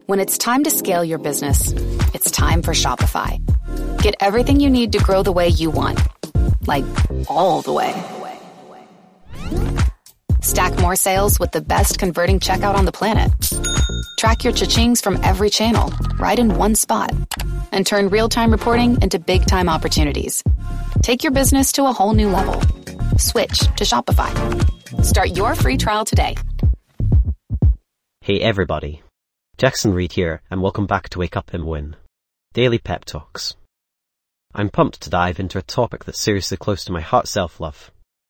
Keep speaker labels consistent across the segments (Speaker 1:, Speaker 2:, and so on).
Speaker 1: When it's time to scale your business, it's time for Shopify. Get everything you need to grow the way you want. Like, all the way. Stack more sales with the best converting checkout on the planet. Track your cha-chings from every channel, right in one spot. And turn real-time reporting into big-time opportunities. Take your business to a whole new level. Switch to Shopify. Start your free trial today.
Speaker 2: Hey everybody, Jackson Reed here, and welcome back to Wake Up and Win, Daily Pep Talks. I'm pumped to dive into a topic that's seriously close to my heart: self-love.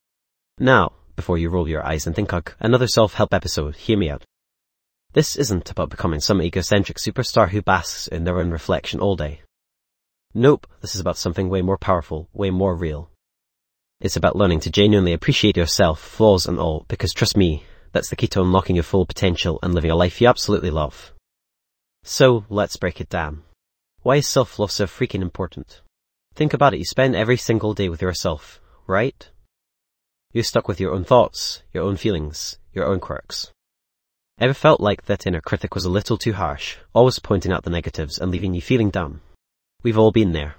Speaker 2: Now, before you roll your eyes and think another self-help episode, hear me out. This isn't about becoming some egocentric superstar who basks in their own reflection all day. Nope, this is about something way more powerful, way more real. It's about learning to genuinely appreciate yourself, flaws and all, because trust me, that's the key to unlocking your full potential and living a life you absolutely love. So, let's break it down. Why is self-love so freaking important? Think about it, you spend every single day with yourself, right? You're stuck with your own thoughts, your own feelings, your own quirks. Ever felt like that inner critic was a little too harsh, always pointing out the negatives and leaving you feeling down? We've all been there.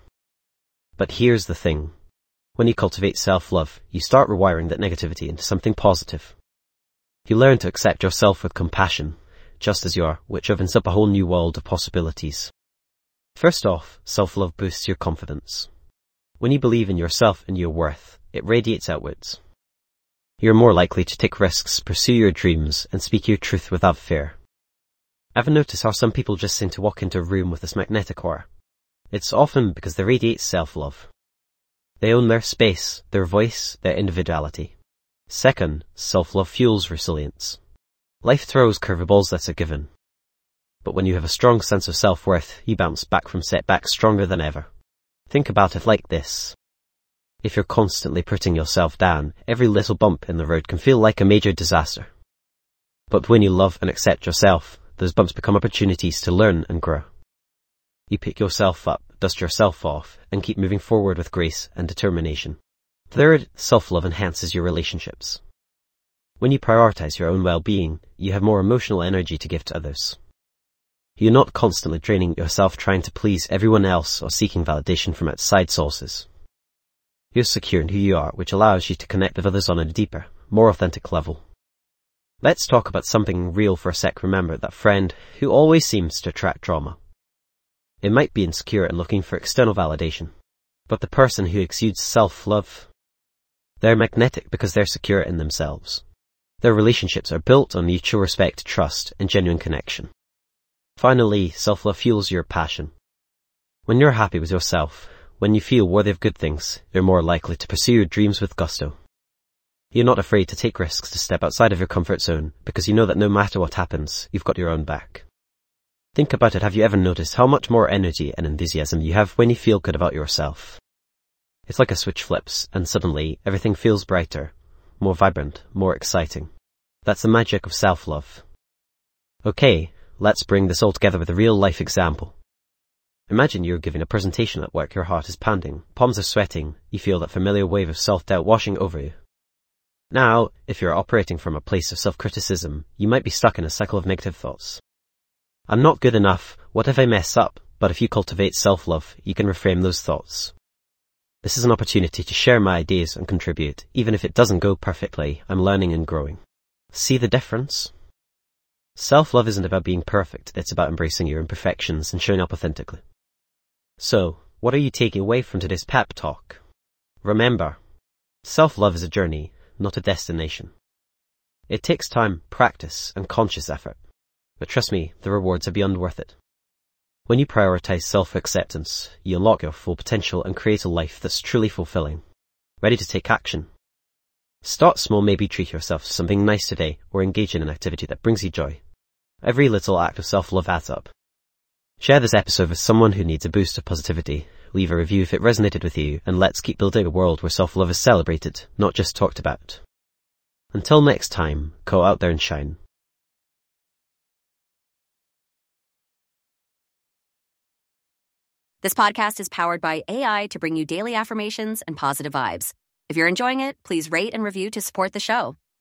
Speaker 2: But here's the thing. When you cultivate self-love, you start rewiring that negativity into something positive. You learn to accept yourself with compassion, just as you are, which opens up a whole new world of possibilities. First off, self-love boosts your confidence. When you believe in yourself and your worth, it radiates outwards. You're more likely to take risks, pursue your dreams, and speak your truth without fear. Ever notice how some people just seem to walk into a room with this magnetic aura? It's often because they radiate self-love. They own their space, their voice, their individuality. Second, self-love fuels resilience. Life throws curveballs, that's a given. But when you have a strong sense of self-worth, you bounce back from setbacks stronger than ever. Think about it like this. If you're constantly putting yourself down, every little bump in the road can feel like a major disaster. But when you love and accept yourself, those bumps become opportunities to learn and grow. You pick yourself up, dust yourself off, and keep moving forward with grace and determination. Third, self-love enhances your relationships. When you prioritize your own well-being, you have more emotional energy to give to others. You're not constantly draining yourself trying to please everyone else or seeking validation from outside sources. You're secure in who you are, which allows you to connect with others on a deeper, more authentic level. Let's talk about something real for a sec. Remember that friend who always seems to attract drama. It might be insecure and looking for external validation, but the person who exudes self-love, they're magnetic because they're secure in themselves. Their relationships are built on mutual respect, trust, and genuine connection. Finally, self-love fuels your passion. When you're happy with yourself, when you feel worthy of good things, you're more likely to pursue your dreams with gusto. You're not afraid to take risks, to step outside of your comfort zone, because you know that no matter what happens, you've got your own back. Think about it, have you ever noticed how much more energy and enthusiasm you have when you feel good about yourself? It's like a switch flips, and suddenly everything feels brighter, more vibrant, more exciting. That's the magic of self-love. Okay, let's bring this all together with a real-life example. Imagine you're giving a presentation at work, your heart is pounding, palms are sweating, you feel that familiar wave of self-doubt washing over you. Now, if you're operating from a place of self-criticism, you might be stuck in a cycle of negative thoughts. I'm not good enough, what if I mess up? But if you cultivate self-love, you can reframe those thoughts. This is an opportunity to share my ideas and contribute. Even if it doesn't go perfectly, I'm learning and growing. See the difference? Self-love isn't about being perfect, it's about embracing your imperfections and showing up authentically. So, what are you taking away from today's pep talk? Remember, self-love is a journey, not a destination. It takes time, practice, and conscious effort. But trust me, the rewards are beyond worth it. When you prioritize self-acceptance, you unlock your full potential and create a life that's truly fulfilling. Ready to take action? Start small, maybe treat yourself to something nice today or engage in an activity that brings you joy. Every little act of self-love adds up. Share this episode with someone who needs a boost of positivity. Leave a review if it resonated with you, and let's keep building a world where self-love is celebrated, not just talked about. Until next time, go out there and shine.
Speaker 3: This podcast is powered by AI to bring you daily affirmations and positive vibes. If you're enjoying it, please rate and review to support the show.